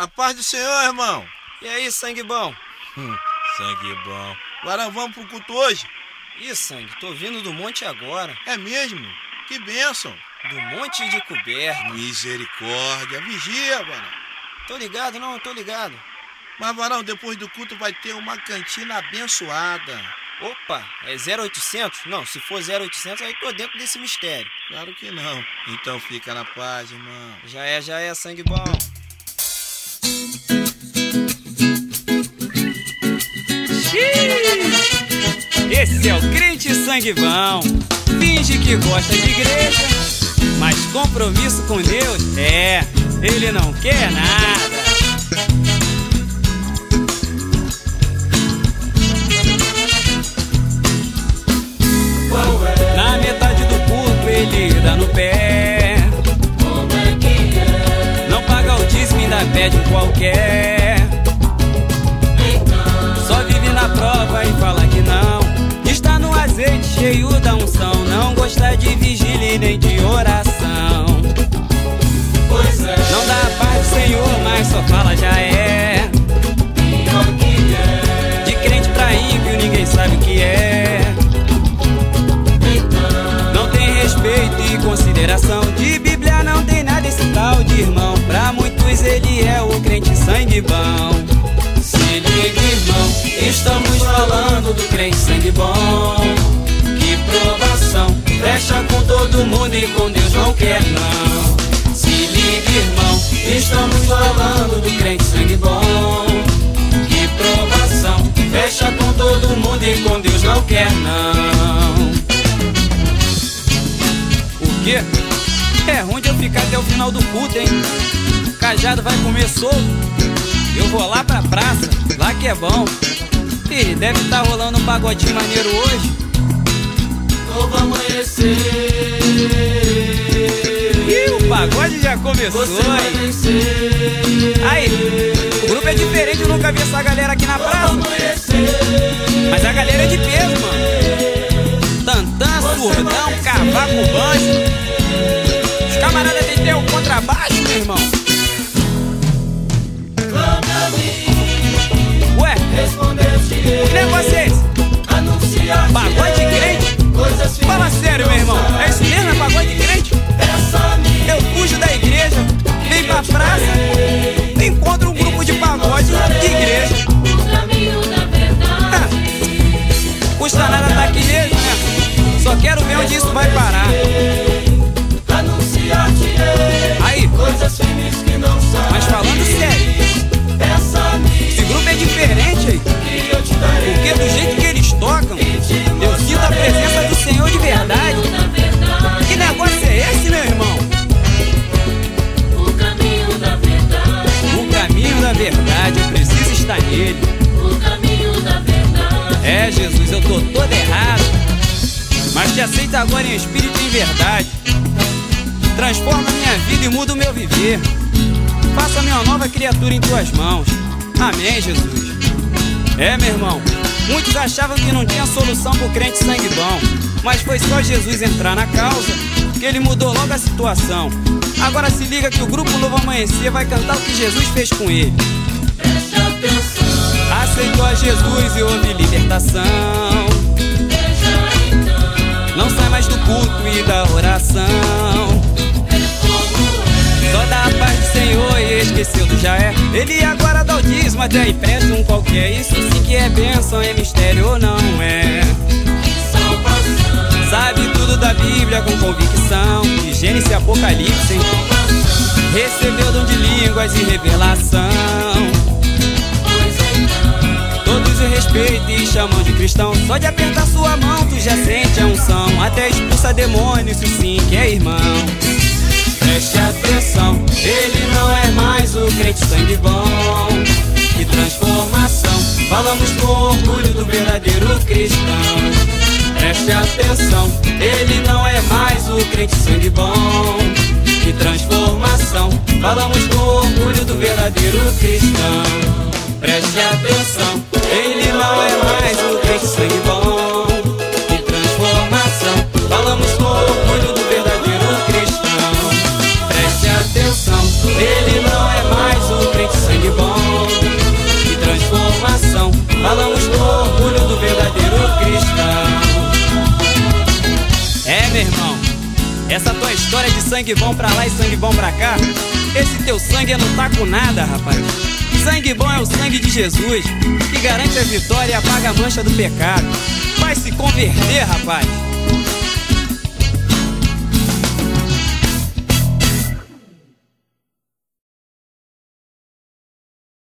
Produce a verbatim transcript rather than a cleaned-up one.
A paz do Senhor, irmão. E aí, sangue bom? Hum, sangue bom. Varão, vamos pro culto hoje? Ih, sangue, tô vindo do monte agora. É mesmo? Que bênção. Do monte de coberta. Misericórdia. Vigia, varão. Tô ligado, não, tô ligado. Mas, varão, depois do culto vai ter uma cantina abençoada. Opa, é zero oitocentos? Não, se for zero oitocentos, aí tô dentro desse mistério. Claro que não. Então fica na paz, irmão. Já é, já é, sangue bom. Esse é o crente sangue bom. Finge que gosta de igreja, mas compromisso com Deus, é, ele não quer nada. Na metade do culto ele dá no pé. Não paga o dízimo e ainda pede um qualquer. Só vive na prova e fala que não. Está no azeite cheio da unção. Não gosta de vigília e nem de oração. Não dá a paz do Senhor, mas só fala já é. De crente pra ímpio ninguém sabe o que é. Não tem respeito e consideração. De Bíblia não tem nada esse tal de irmão. Pra muitos ele é o crente sangue bom. Se liga, irmão, estamos falando do crente sangue bom. Que provação, fecha com todo mundo e com Deus não quer não. Se liga, irmão, estamos falando do crente sangue bom. Que provação, fecha com todo mundo e com Deus não quer não. O quê? É ruim de eu ficar até o final do culto, hein? O cajado vai comer solto. Eu vou lá pra praça, lá que é bom. E deve tá rolando um pagodinho maneiro hoje. Novo amanhecer. Ih, o pagode já começou, hein? Aí, o grupo é diferente, eu nunca vi essa galera aqui na praça. Mas a galera é de peso, mano. Tantã, surdão, cavaco, banjo. Os camaradas têm até o contrabaixo, meu irmão. Ué, que negócio é esse? Pagode de crente? Fala sério, meu irmão. É isso mesmo? É pagode de crente? Eu fujo da igreja, venho pra praça, encontro um grupo de pagode de igreja. Ah, custa nada tá aqui mesmo, né? Só quero ver onde isso vai parar. Aí, mas falando sério, esse grupo é diferente aí. Porque do jeito que eles tocam, eu sinto a presença do Senhor de verdade. Que negócio é esse, meu irmão? O caminho da verdade. O caminho da verdade, eu preciso estar nele. O caminho da verdade. É, Jesus, eu tô todo errado, mas te aceito agora em espírito e em verdade. Transforma minha vida e muda o meu viver. Faça-me uma nova criatura em tuas mãos. Amém, Jesus. É, meu irmão, muitos achavam que não tinha solução pro crente sangue bom, mas foi só Jesus entrar na causa que ele mudou logo a situação. Agora se liga que o grupo Novo Amanhecer vai cantar o que Jesus fez com ele. Preste atenção. Aceitou a Jesus e houve libertação. Veja então. Não sai mais do culto e da oração. Só dá a paz do Senhor e esqueceu do já é. Ele agora dá o dízimo, até empresta um qualquer. Isso sim que é bênção, é mistério ou não é? Salvação. Sabe tudo da Bíblia com convicção, de Gênesis e Apocalipse, hein? Recebeu dom de línguas e revelação. Pois então. Todos o respeitam e chamam de cristão. Só de apertar sua mão tu já sente a unção. Até expulsa demônios, isso sim que é irmão. Preste atenção, ele não é mais o crente sangue bom. Que transformação, falamos com orgulho do verdadeiro cristão. Preste atenção, ele não é mais o crente sangue bom. Que transformação, falamos com orgulho do verdadeiro cristão. Preste atenção, ele não é mais o crente sangue bom. Que transformação, falamos com orgulho do verdadeiro cristão. Preste atenção, ele não é mais o crente sangue história de sangue bom pra lá e sangue bom pra cá. Esse teu sangue não tá com nada, rapaz. Sangue bom é o sangue de Jesus, que garante a vitória e apaga a mancha do pecado. Vai se converter, rapaz.